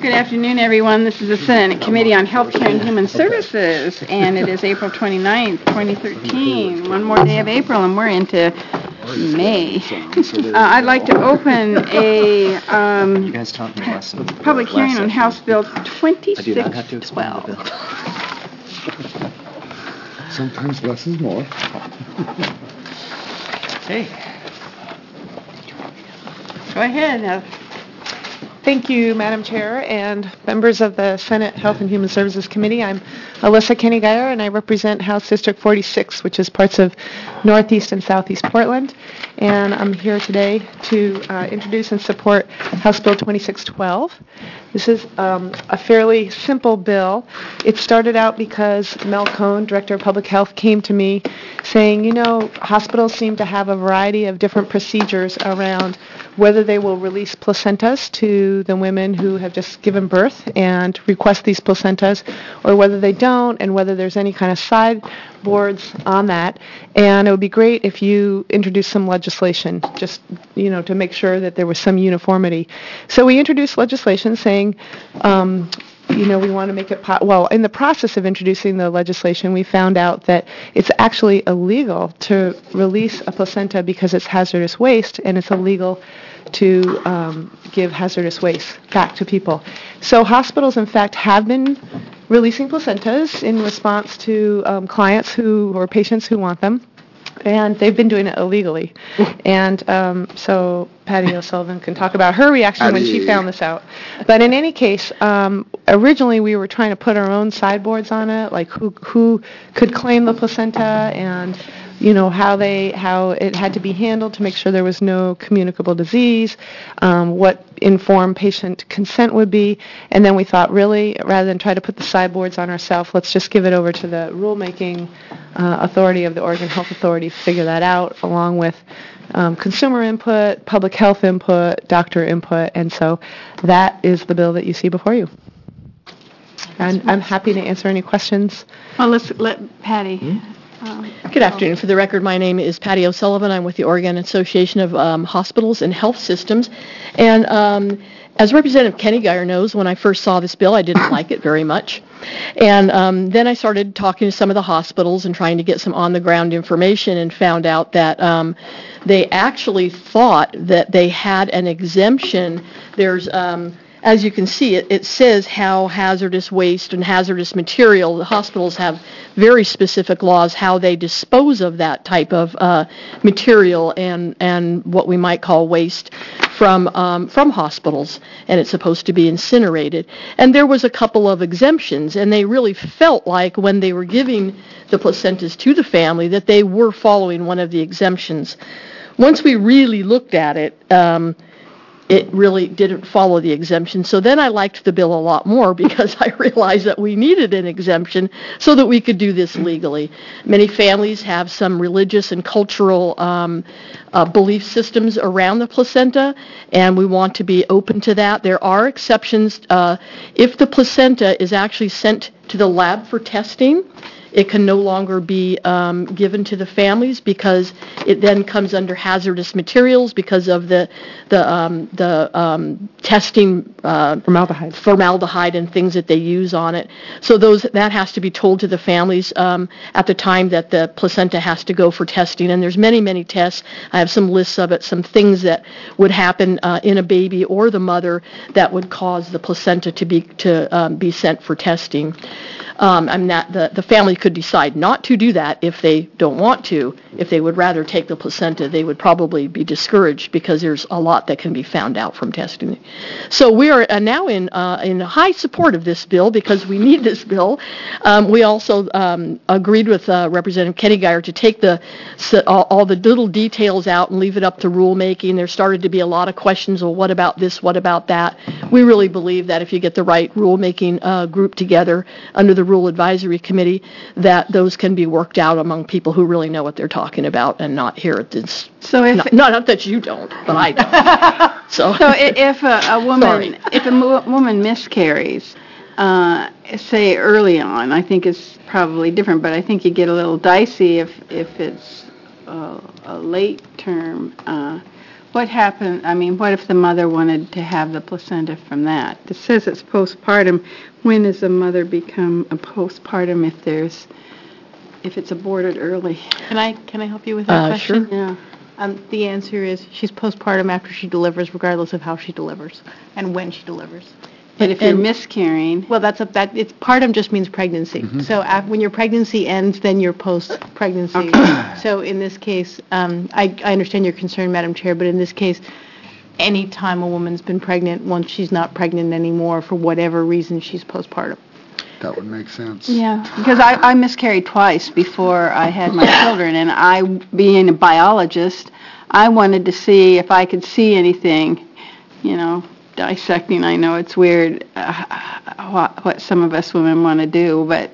Good afternoon, everyone. This is the Senate Committee on Healthcare and Human Services, and it is April 29th, 2013. One more day of April, and we're into May. I'd like to open a public hearing on House Bill 2612. Sometimes less is more. Okay. Go ahead. Thank you, Madam Chair and members of the Senate Health and Human Services Committee. I'm Alyssa Kenny-Geyer, and I represent House District 46, which is parts of Northeast and Southeast Portland. And I'm here today to introduce and support House Bill 2612. This is a fairly simple bill. It started out because Mel Cohn, Director of Public Health, came to me saying, you know, hospitals seem to have a variety of different procedures around whether they will release placentas to the women who have just given birth and request these placentas, or whether they don't, and whether there's any kind of sideboards on that. And it would be great if you introduced some legislation, just, you know, to make sure that there was some uniformity. So we introduced legislation saying, you know, we want to make it, well, in the process of introducing the legislation, we found out that it's actually illegal to release a placenta because it's hazardous waste, and it's illegal to give hazardous waste back to people. So hospitals, in fact, have been releasing placentas in response to clients or patients who want them. And they've been doing it illegally. And so Patty O'Sullivan can talk about her reaction when she found this out. But in any case, originally we were trying to put our own sideboards on it, like who could claim the placenta, and you know how it had to be handled to make sure there was no communicable disease, what informed patient consent would be, and then we thought, really, rather than try to put the sideboards on ourselves, let's just give it over to the rulemaking authority of the Oregon Health Authority to figure that out, along with consumer input, public health input, doctor input, and so that is the bill that you see before you. And I'm happy to answer any questions. Well, let's let Patty. Good afternoon. For the record, my name is Patty O'Sullivan. I'm with the Oregon Association of Hospitals and Health Systems. And as Representative Kenny-Geyer knows, when I first saw this bill, I didn't like it very much. And then I started talking to some of the hospitals and trying to get some on-the-ground information, and found out that they actually thought that they had an exemption. There's as you can see, it says how hazardous waste and hazardous material, the hospitals have very specific laws how they dispose of that type of material and what we might call waste from hospitals, and it's supposed to be incinerated. And there was a couple of exemptions, and they really felt like when they were giving the placentas to the family that they were following one of the exemptions. Once we really looked at it, it really didn't follow the exemption. So then I liked the bill a lot more because I realized that we needed an exemption so that we could do this legally. Many families have some religious and cultural belief systems around the placenta, and we want to be open to that. There are exceptions. If the placenta is actually sent to the lab for testing, it can no longer be given to the families because it then comes under hazardous materials because of the testing formaldehyde and things that they use on it. So that has to be told to the families at the time that the placenta has to go for testing. And there's many tests. I have some lists of it, some things that would happen in a baby or the mother that would cause the placenta to be sent for testing. The family could decide not to do that if they don't want to. If they would rather take the placenta, they would probably be discouraged because there's a lot that can be found out from testing. So we are now in high support of this bill because we need this bill. We also agreed with Representative Kenny-Geyer to take all the little details out and leave it up to rulemaking. There started to be a lot of questions, well, what about this, what about that? We really believe that if you get the right rulemaking group together under the Rule Advisory Committee, that those can be worked out among people who really know what they're talking about and not here at this. So not that you don't, but I don't. So if a woman miscarries, say early on, I think it's probably different, but I think you get a little dicey if it's a late term What happened, I mean, what if the mother wanted to have the placenta from that? It says it's postpartum. When does a mother become a postpartum if it's aborted early? Can I help you with that question? Sure. Yeah. The answer is she's postpartum after she delivers, regardless of how she delivers and when she delivers. But if you're And- miscarrying, Well, it's partum just means pregnancy. So when your pregnancy ends, then you're post-pregnancy. So in this case, I understand your concern, Madam Chair, but in this case, any time a woman's been pregnant, once she's not pregnant anymore for whatever reason, she's postpartum. That would make sense. yeah, because I miscarried twice before I had my children, and I, being a biologist, I wanted to see if I could see anything, dissecting. I know it's weird what some of us women want to do, but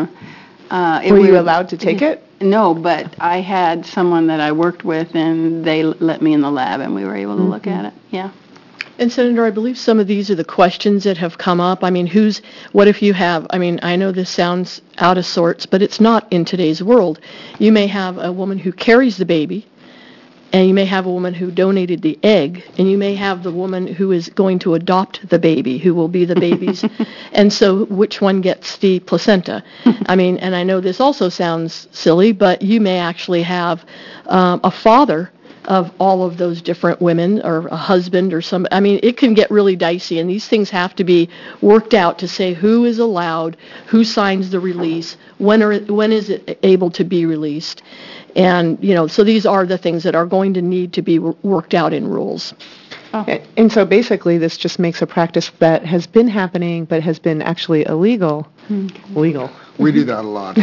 Were you allowed to take it? No, but I had someone that I worked with, and they let me in the lab, and we were able to look at it. Yeah. And Senator, I believe some of these are the questions that have come up. I mean, what if you have, I mean, I know this sounds out of sorts, but it's not in today's world. You may have a woman who carries the baby, and you may have a woman who donated the egg, and you may have the woman who is going to adopt the baby, who will be the baby's. And so which one gets the placenta? I mean, and I know this also sounds silly, but you may actually have a father of all of those different women, or a husband, or some. I mean, it can get really dicey, and these things have to be worked out to say who is allowed, who signs the release, when is it able to be released. And, so these are the things that are going to need to be worked out in rules. And so basically, this just makes a practice that has been happening but has been actually illegal. Legal. We do that a lot.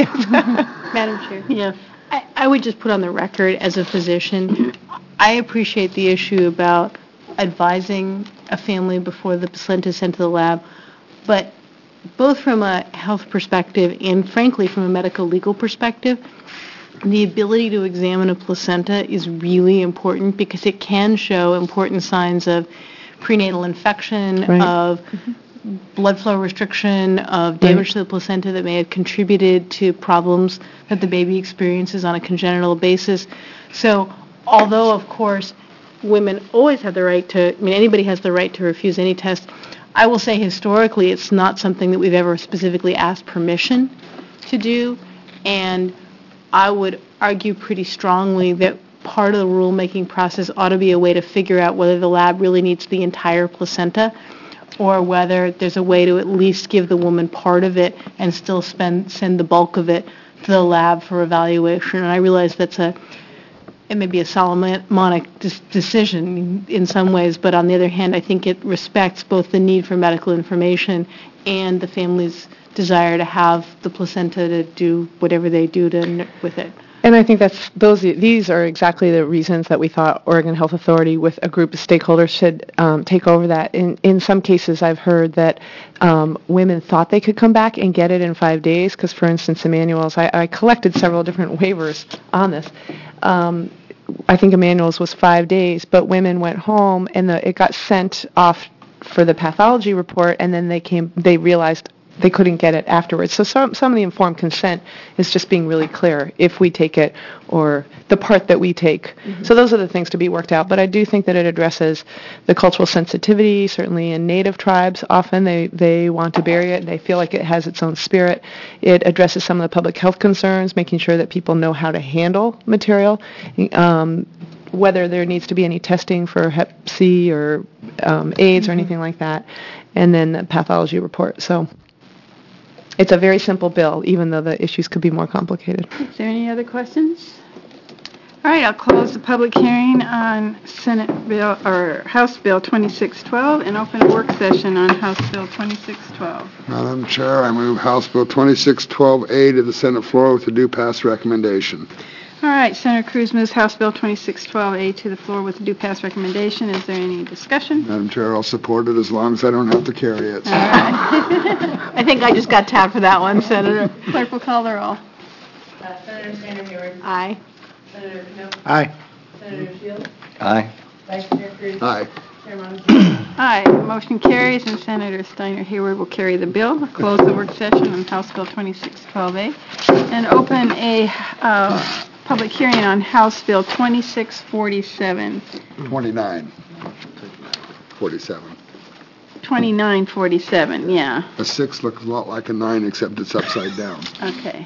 Madam Chair. Yeah. I would just put on the record as a physician, I appreciate the issue about advising a family before the placenta is sent to the lab, but both from a health perspective and frankly from a medical legal perspective, the ability to examine a placenta is really important because it can show important signs of prenatal infection, Right. of blood flow restriction, of damage to the placenta that may have contributed to problems that the baby experiences on a congenital basis. So although, of course, women always have the right to, anybody has the right to refuse any test, I will say historically it's not something that we've ever specifically asked permission to do, and I would argue pretty strongly that part of the rulemaking process ought to be a way to figure out whether the lab really needs the entire placenta or whether there's a way to at least give the woman part of it and still send the bulk of it to the lab for evaluation. And I realize it may be a Solomonic decision in some ways, but on the other hand, I think it respects both the need for medical information and the family's desire to have the placenta to do whatever they do with it. And I think these are exactly the reasons that we thought Oregon Health Authority with a group of stakeholders should take over that. In some cases, I've heard that women thought they could come back and get it in 5 days because, for instance, Emmanuel's, I collected several different waivers on this. I think Emmanuel's was 5 days, but women went home and it got sent off for the pathology report, and then they realized they couldn't get it afterwards. So some of the informed consent is just being really clear if we take it or the part that we take. Mm-hmm. So those are the things to be worked out. But I do think that it addresses the cultural sensitivity. Certainly in Native tribes, often they want to bury it. They feel like it has its own spirit. It addresses some of the public health concerns, making sure that people know how to handle material. Whether there needs to be any testing for Hep C or AIDS or anything like that, and then the pathology report. So it's a very simple bill, even though the issues could be more complicated. Is there any other questions? All right, I'll close the public hearing on House Bill 2612 and open a work session on House Bill 2612. Madam Chair, I move House Bill 2612A to the Senate floor with a due pass recommendation. All right, Senator Cruz moves House Bill 2612A to the floor with a due pass recommendation. Is there any discussion? Madam Chair, I'll support it as long as I don't have to carry it. All right. I think I just got tapped for that one, Senator. Clerk will call the roll. Senator Sanders Hayward. Aye. Senator Knopf. Aye. Senator Shields. Aye. Vice Chair Cruz. Aye. Chair Montezuma. Aye. Motion carries, and Senator Steiner Hayward will carry the bill. I'll close the work session on House Bill 2612A and open a public hearing on House Bill 2647. 2947. 2947, yeah, A 6 looks a lot like a 9, except it's upside down. okay.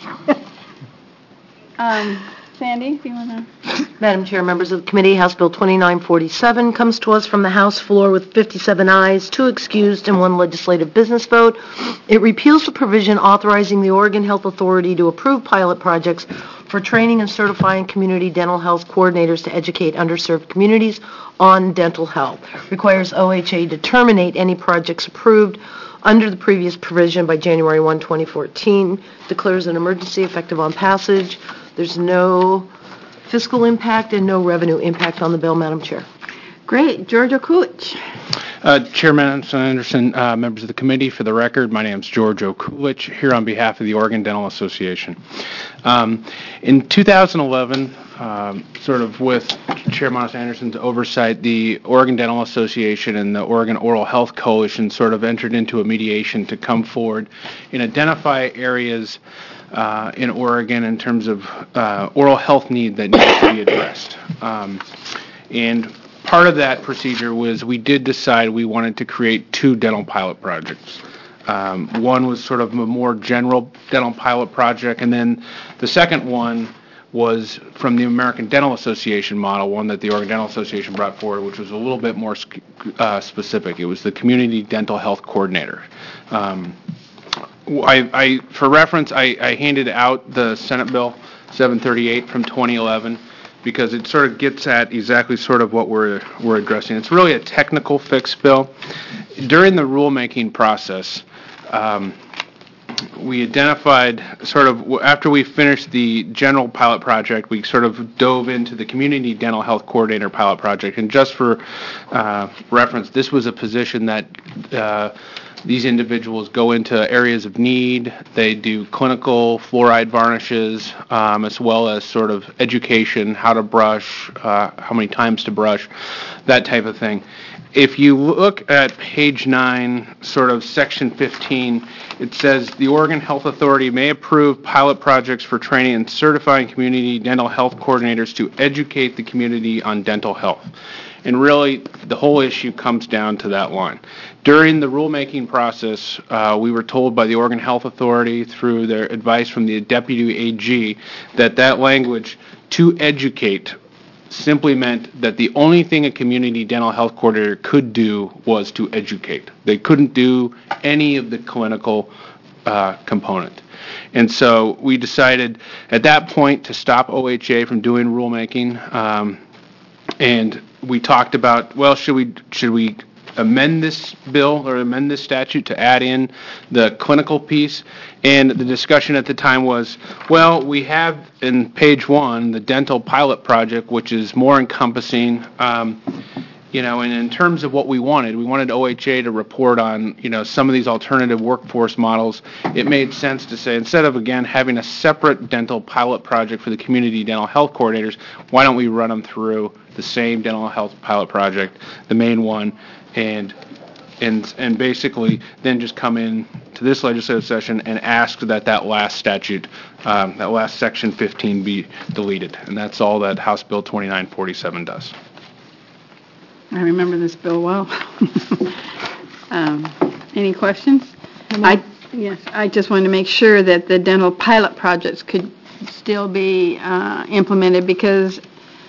Sandy, do you want to? Madam Chair, members of the committee, House Bill 2947 comes to us from the House floor with 57 ayes, 2 excused, and 1 legislative business vote. It repeals the provision authorizing the Oregon Health Authority to approve pilot projects for training and certifying community dental health coordinators to educate underserved communities on dental health. Requires OHA to terminate any projects approved under the previous provision by January 1, 2014. Declares an emergency effective on passage. There's no fiscal impact and no revenue impact on the bill, Madam Chair. Great, George Okulich. Chairman Anderson, members of the committee, for the record, my name is George Okulich, here on behalf of the Oregon Dental Association. In 2011, sort of with Chair Anderson's oversight, the Oregon Dental Association and the Oregon Oral Health Coalition sort of entered into a mediation to come forward and identify areas in Oregon in terms of oral health need that needs to be addressed. And part of that procedure was we did decide we wanted to create 2 dental pilot projects. One was sort of a more general dental pilot project, and then the second one was from the American Dental Association model, one that the Oregon Dental Association brought forward, which was a little bit more specific. It was the Community Dental Health Coordinator. For reference, I handed out the Senate Bill 738 from 2011 because it sort of gets at exactly sort of what we're addressing. It's really a technical fix bill. During the rulemaking process, we identified sort of, after we finished the general pilot project, we sort of dove into the Community Dental Health Coordinator pilot project. And just for reference, this was a position that these individuals go into areas of need. They do clinical fluoride varnishes, as well as sort of education, how to brush, how many times to brush, that type of thing. If you look at page 9, sort of section 15, it says the Oregon Health Authority may approve pilot projects for training and certifying community dental health coordinators to educate the community on dental health. And really, the whole issue comes down to that line. During the rulemaking process, we were told by the Oregon Health Authority through their advice from the Deputy AG that language, to educate, simply meant that the only thing a community dental health coordinator could do was to educate. They couldn't do any of the clinical component. And so we decided at that point to stop OHA from doing rulemaking, and we talked about, well, should we amend this bill or amend this statute to add in the clinical piece? And the discussion at the time was, well, we have in page 1 the dental pilot project, which is more encompassing, and in terms of what we wanted OHA to report on, some of these alternative workforce models. It made sense to say, instead of, again, having a separate dental pilot project for the community dental health coordinators, why don't we run them through the same dental health pilot project, the main one, and basically then just come in to this legislative session and ask that last statute, that last section 15 be deleted. And that's all that House Bill 2947 does. I remember this bill well. Any questions? Yes, I just wanted to make sure that the dental pilot projects could still be implemented because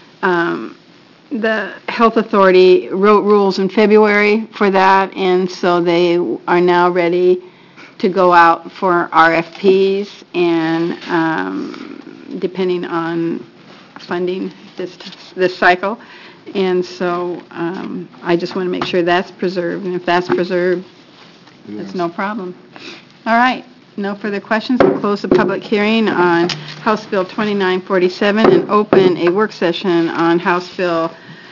the Health Authority wrote rules in February for that, and so they are now ready to go out for RFPs, and depending on funding this cycle. And so I just want to make sure that's preserved, and if that's preserved, it's no problem. All right, no further questions. We'll close the public hearing on House Bill 2947 and open a work session on House Bill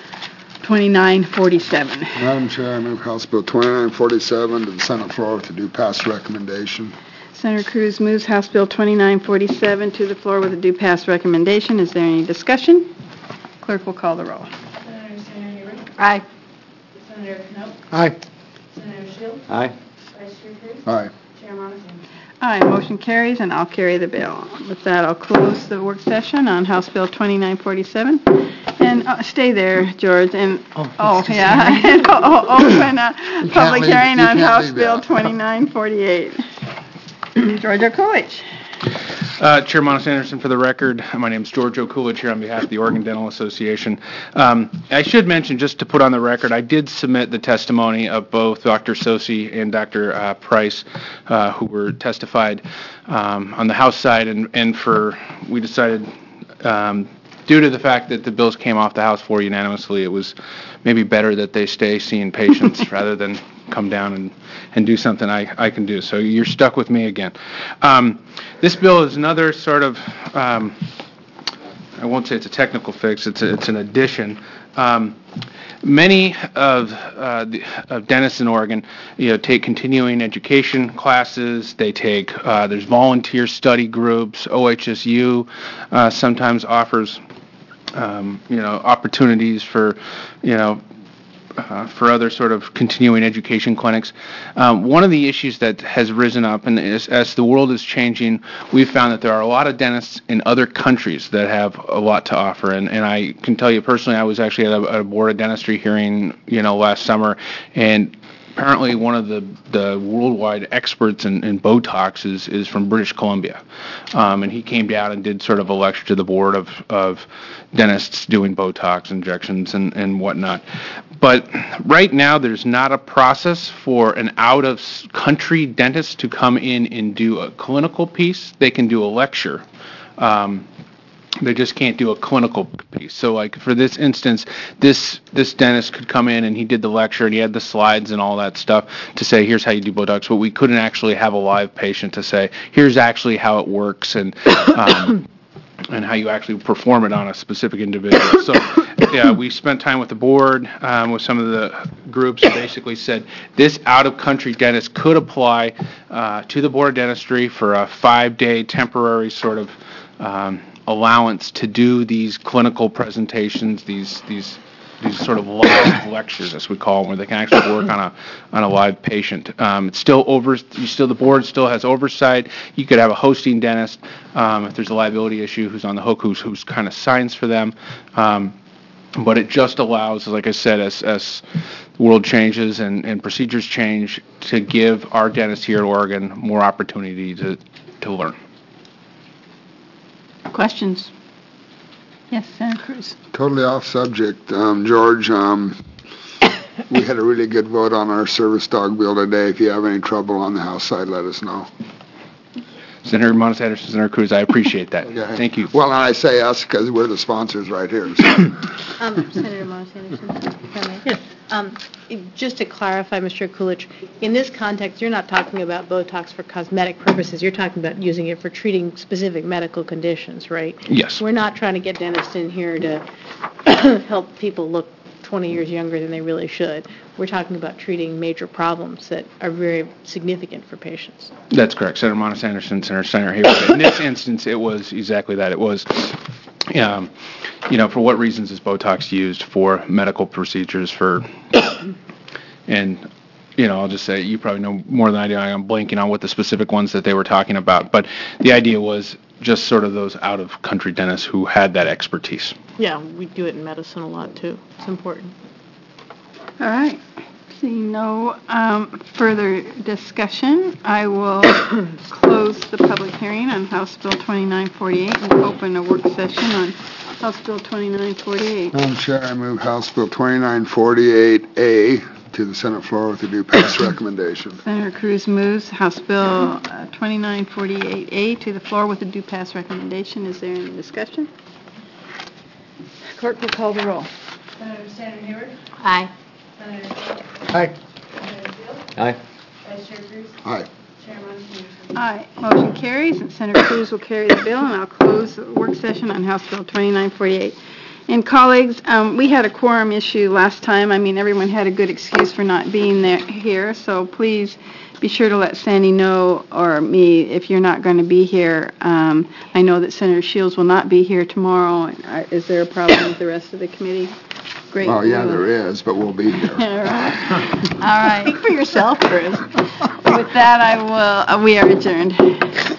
2947. Madam Chair, I move House Bill 2947 to the Senate floor to do pass recommendation. Senator Cruz moves House Bill 2947 to the floor with a due pass recommendation. Is there any discussion? Clerk will call the roll. Senator Hewitt? Aye. Senator Knopp? Aye. Senator Shields? Aye. Vice Chair Cruz? Aye. Chair Montezuma? Aye, motion carries, and I'll carry the bill. With that, I'll close the work session on House Bill 2947. And stay there, George, and, yeah, and open a public leave- hearing you on can't House leave Bill yet. 2948. George O'Coolidge. Chair Monis Anderson, for the record, my name is George O'Coolidge here on behalf of the Oregon Dental Association. I should mention, just to put on the record, I did submit the testimony of both Dr. Sosi and Dr. Price, who were testified on the House side, and we decided, due to the fact that the bills came off the House floor unanimously, it was maybe better that they stay seeing patients rather than come down and do something I can do. So you're stuck with me again. This bill is another sort of, I won't say it's a technical fix, it's an addition. Many of dentists in Oregon, take continuing education classes. They take, there's volunteer study groups. OHSU sometimes offers, opportunities for, for other sort of continuing education clinics. One of the issues that has risen up, and as the world is changing, we've found that there are a lot of dentists in other countries that have a lot to offer. And I can tell you personally, I was actually at a board of dentistry hearing, last summer, and apparently one of the worldwide experts in Botox is from British Columbia. And he came down and did sort of a lecture to the board of dentists doing Botox injections and whatnot. But right now, there's not a process for an out-of-country dentist to come in and do a clinical piece. They can do a lecture. They just can't do a clinical piece. So, like, for this instance, this dentist could come in and he did the lecture and he had the slides and all that stuff to say, here's how you do Botox, but we couldn't actually have a live patient to say, here's actually how it works and how you actually perform it on a specific individual. So, yeah, we spent time with the board, with some of the groups, and basically said this out-of-country dentist could apply to the board of dentistry for a 5-day temporary sort of allowance to do these clinical presentations, these sort of live lectures, as we call them, where they can actually work on a live patient. It's still the board still has oversight. You could have a hosting dentist if there's a liability issue who's on the hook, who's kind of signs for them. But it just allows, like I said, as the world changes and procedures change, to give our dentists here in Oregon more opportunity to learn. Questions? Yes, Senator Cruz. Totally off subject, George. We had a really good vote on our service dog bill today. If you have any trouble on the House side, let us know. Senator Monis Anderson, Senator Cruz, I appreciate that. Okay. Thank you. Well, and I say us because we're the sponsors right here. So. Senator Monis Anderson, if I may. Yes. Just to clarify, Mr. Coolidge, in this context, you're not talking about Botox for cosmetic purposes. You're talking about using it for treating specific medical conditions, right? Yes. We're not trying to get dentists in here to help people look 20 years younger than they really should. We're talking about treating major problems that are very significant for patients. That's correct. Senator Monis Anderson, Senator Steiner here. In this instance, it was exactly that. It was, for what reasons is Botox used for medical procedures and, I'll just say, you probably know more than I do. I'm blanking on what the specific ones that they were talking about. But the idea was just sort of those out-of-country dentists who had that expertise. Yeah, we do it in medicine a lot, too. It's important. All right. Seeing no further discussion, I will close the public hearing on House Bill 2948 and open a work session on House Bill 2948. Madam Chair, I move House Bill 2948A to the Senate floor with a due pass recommendation. Senator Cruz moves House Bill 2948A to the floor with a due pass recommendation. Is there any discussion? Clerk will call the roll. Senator Sandra Hayward, Aye. Senator Schultz, Aye. Senator Shields, Aye. Vice Chair Cruz, Aye. Chair Monis Anderson. Aye. Motion carries, and Senator Cruz will carry the bill, and I'll close the work session on House Bill 2948. And colleagues, we had a quorum issue last time. I mean, everyone had a good excuse for not being here, so please be sure to let Sandy know, or me, if you're not going to be here. I know that Senator Shields will not be here tomorrow. Is there a problem with the rest of the committee? Great. Well, yeah, there is, but we'll be here. All right. Speak for yourself, Chris. With that, we are adjourned.